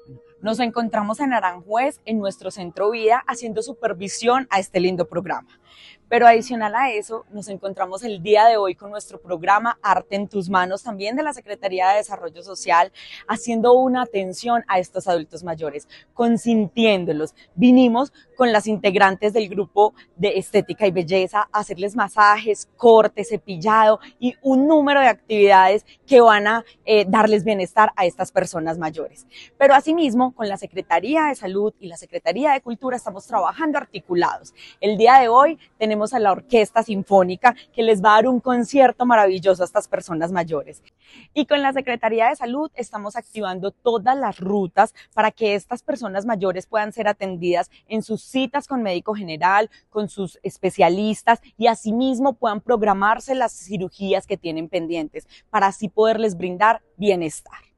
Nos encontramos en Aranjuez, en nuestro Centro Vida, haciendo supervisión a este lindo programa. Pero adicional a eso, nos encontramos el día de hoy con nuestro programa Arte en tus manos, también de la Secretaría de Desarrollo Social, haciendo una atención a estos adultos mayores, consintiéndolos. Vinimos con las integrantes del grupo de estética y belleza a hacerles masajes, corte, cepillado y un número de actividades que van a darles bienestar a estas personas mayores. Pero asimismo, con la Secretaría de Salud y la Secretaría de Cultura estamos trabajando articulados. El día de hoy tenemos a la Orquesta Sinfónica que les va a dar un concierto maravilloso a estas personas mayores. Y con la Secretaría de Salud estamos activando todas las rutas para que estas personas mayores puedan ser atendidas en sus citas con médico general, con sus especialistas y asimismo puedan programarse las cirugías que tienen pendientes para así poderles brindar bienestar.